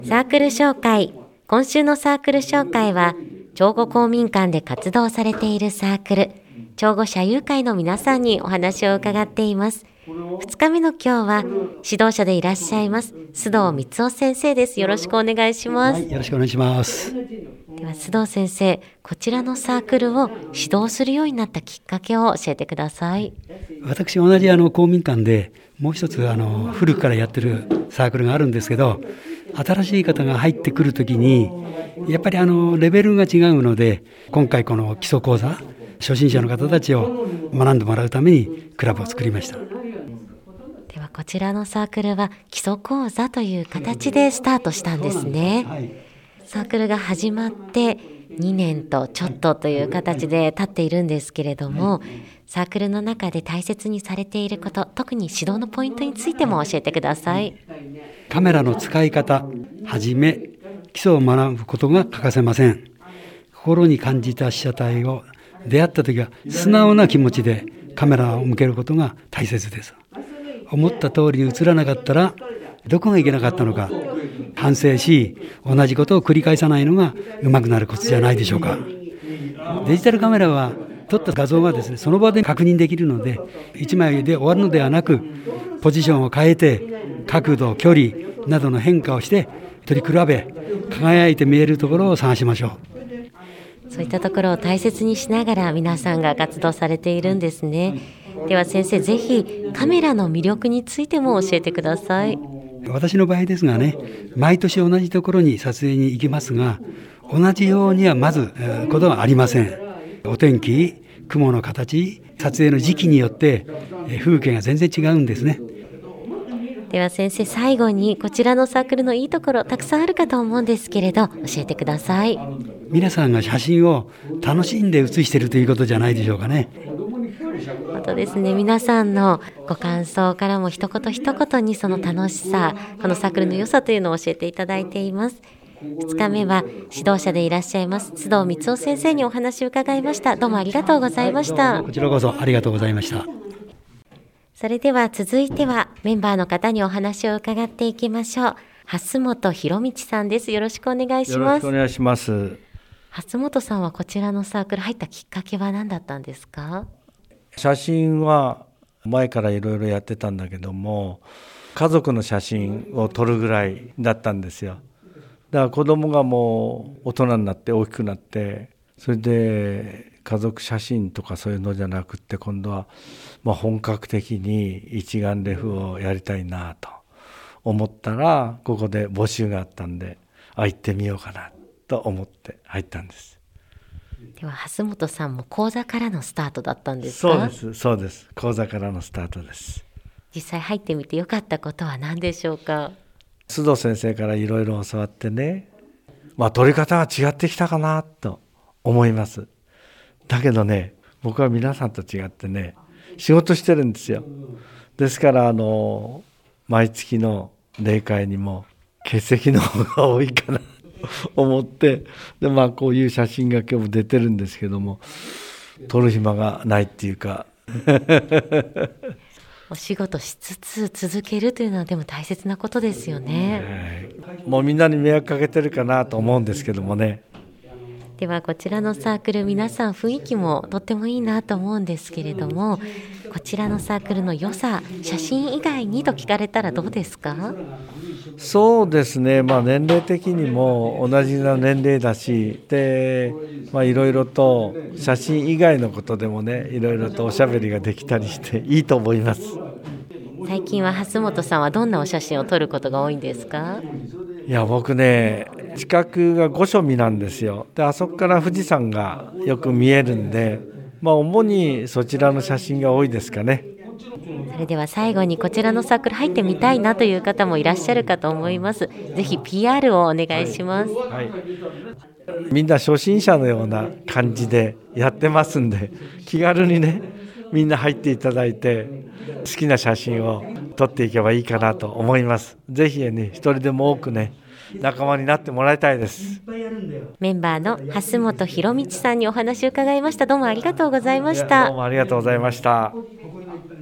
サークル紹介。今週のサークル紹介は、長後公民館で活動されているサークル、長後社友会の皆さんにお話を伺っています。2日目の今日は、指導者でいらっしゃいます須藤光夫先生です。よろしくお願いします。 よろしくお願いします。 では須藤先生、こちらのサークルを指導するようになったきっかけを教えてください。 私同じ公民館でもう一つ古くからやってるサークルがあるんですけど、新しい方が入ってくるときにやっぱりレベルが違うので、今回この基礎講座、初心者の方たちを学んでもらうためにクラブを作りました。 ではこちらのサークルは基礎講座という形でスタートしたんですね。はい、サークルが始まって2年とちょっとという形で経っているんですけれども、サークルの中で大切にされていること、特に指導のポイントについても教えてください。 カメラの使い方はじめ基礎を学ぶことが欠かせません。心に感じた被写体を出会ったときは素直な気持ちでカメラを向けることが大切です。思った通りに映らなかったらどこがいけなかったのか反省し、同じことを繰り返さないのが上手くなるコツじゃないでしょうか。デジタルカメラは撮った画像がですね、その場で確認できるので、1枚で終わるのではなく、ポジションを変えて角度、距離などの変化をして取り比べ、輝いて見えるところを探しましょう。 そういったところを大切にしながら皆さんが活動されているんですね。では先生、ぜひカメラの魅力についても教えてください。 私の場合ですがね、毎年同じところに撮影に行きますが、同じようにはまずことはありません。お天気、雲の形、撮影の時期によって風景が全然違うんですね。 では先生、最後にこちらのサークルのいいところたくさんあるかと思うんですけれど、教えてください。 皆さんが写真を楽しんで写しているということじゃないでしょうかね。 本当ですね。皆さんのご感想からも一言一言にその楽しさ、このサークルの良さというのを教えていただいています。2日目は指導者でいらっしゃいます須藤光夫先生にお話を伺いました。どうもありがとうございました。 こちらこそありがとうございました。 それでは続いてはメンバーの方にお話を伺っていきましょう。蓮本博道さんです。よろしくお願いします。 よろしくお願いします。 蓮本さんはこちらのサークル入ったきっかけは何だったんですか？ 写真は前からいろいろやってたんだけども、家族の写真を撮るぐらいだったんですよ。だから子供がもう大人になって大きくなって、それで家族写真とかそういうのじゃなくって、今度は本格的に一眼レフをやりたいなと思ったら、ここで募集があったんで、行ってみようかなと思って入ったんです。 では蓮本さんも講座からのスタートだったんですか？ そうです。講座からのスタートです。 実際入ってみて良かったことは何でしょうか？ 須藤先生からいろいろ教わってね、撮り方が違ってきたかなと思います。だけどね、僕は皆さんと違ってね、仕事してるんですよ。ですから毎月の例会にも欠席の方が多いかなと思って、でこういう写真が今日も出てるんですけども、撮る暇がないっていうかお仕事しつつ続けるというのはでも大切なことですよね。 もうみんなに迷惑かけてるかなと思うんですけどもね。 ではこちらのサークル、皆さん雰囲気もとってもいいなと思うんですけれども、こちらのサークルの良さ、写真以外にと聞かれたらどうですか？ そうですね、年齢的にも同じな年齢だし、でいろいろと写真以外のことでもね、いろいろとおしゃべりができたりしていいと思います。 最近は蓮本さんはどんなお写真を撮ることが多いんですか？ いや僕ね、近くが御所見なんですよ。であそこから富士山がよく見えるんで、主にそちらの写真が多いですかね。 それでは最後にこちらのサークル入ってみたいなという方もいらっしゃるかと思います。ぜひ PR をお願いします。 みんな初心者のような感じでやってますんで、気軽にね、みんな入っていただいて好きな写真を撮っていけばいいかなと思います。ぜひね、一人でも多くね、仲間になってもらいたいです。 メンバーの蓮本博道さんにお話を伺いました。どうもありがとうございました。 どうもありがとうございました。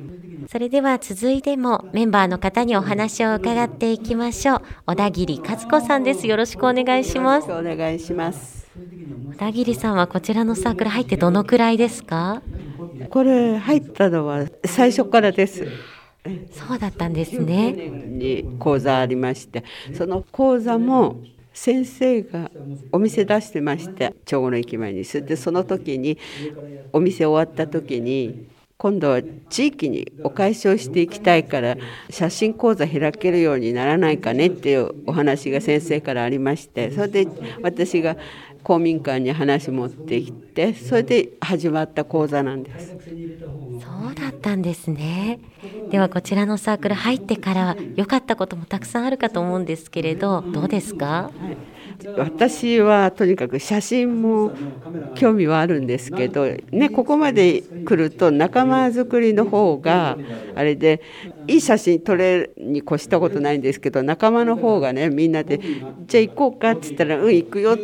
それでは続いてもメンバーの方にお話を伺っていきましょう。小田切和子さんです。よろしくお願いします。 お願いします。 小田切さんはこちらのサークル入ってどのくらいですか？ これ入ったのは最初からです。 そうだったんですね。 に講座ありまして、その講座も先生がお店出してまして、長後の駅前に。それでその時にお店終わった時に、今度は地域にお返しをしていきたいから写真講座開けるようにならないかねっていうお話が先生からありまして、それで私が公民館に話持ってきて、それで始まった講座なんです。 そうだったんですね。ではこちらのサークル入ってから良かったこともたくさんあるかと思うんですけれど、どうですか？ 私はとにかく写真も興味はあるんですけどね、ここまで来ると仲間作りの方があれで、いい写真撮れるに越したことないんですけど、仲間の方がね、みんなでじゃあ行こうかって言ったら行くよって、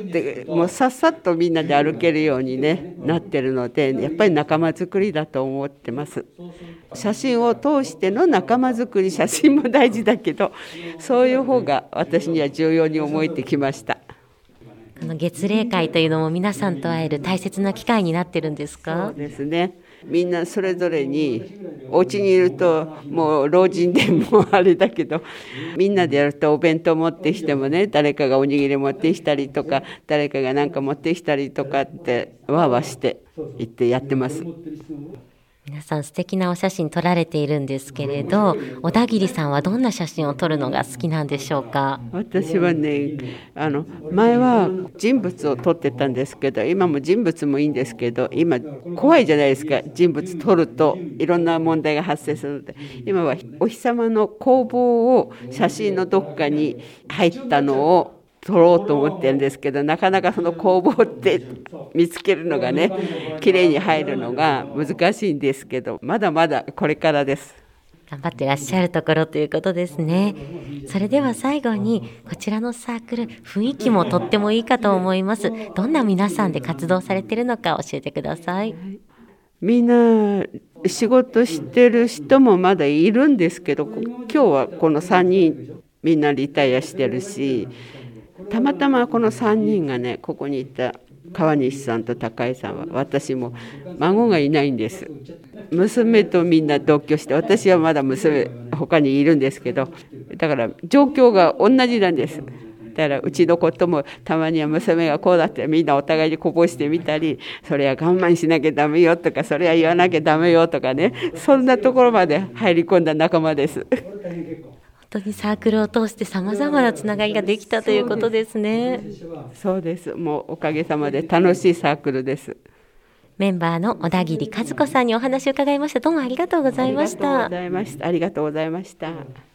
もうさっさっとみんなで歩けるように、ね、なってるので、やっぱり仲間作りだと思ってます。写真を通しての仲間作り、写真も大事だけど、そういう方が私には重要に思えてきました。 この月例会というのも皆さんと会える大切な機会になってるんですか？ そうですね。みんなそれぞれに、お家にいるともう老人でもあれだけど、みんなでやるとお弁当持ってきてもね、誰かがおにぎり持ってきたりとか、誰かが何か持ってきたりとかってわーわーして言ってやってます。 皆さん素敵なお写真撮られているんですけれど、小田切さんはどんな写真を撮るのが好きなんでしょうか？ 私はね、前は人物を撮ってたんですけど、今も人物もいいんですけど、今怖いじゃないですか。人物撮るといろんな問題が発生するので、今はお日様の光芒を写真のどっかに入ったのを撮ろうと思ってるんですけど、なかなかその工房って見つけるのがね、綺麗に入るのが難しいんですけど、まだまだこれからです。 頑張ってらっしゃるところということですね。それでは最後にこちらのサークル、雰囲気もとってもいいかと思います。どんな皆さんで活動されているのか教えてください。 みんな仕事してる人もまだいるんですけど、今日はこの3人みんなリタイアしてるし、たまたまこの3人がね、ここにいた川西さんと高井さんは、私も孫がいないんです。娘とみんな同居して、私はまだ娘他にいるんですけど、だから状況が同じなんです。だからうちのこともたまには娘がこうだってみんなお互いにこぼしてみたり、それは我慢しなきゃダメよとか、それは言わなきゃダメよとかね、そんなところまで入り込んだ仲間です。 本当にサークルを通してさまざまなつながりができたということですね。 そうです。もうおかげさまで楽しいサークルです。 メンバーの小田切和子さんにお話を伺いました。どうもありがとうございました。 ありがとうございました。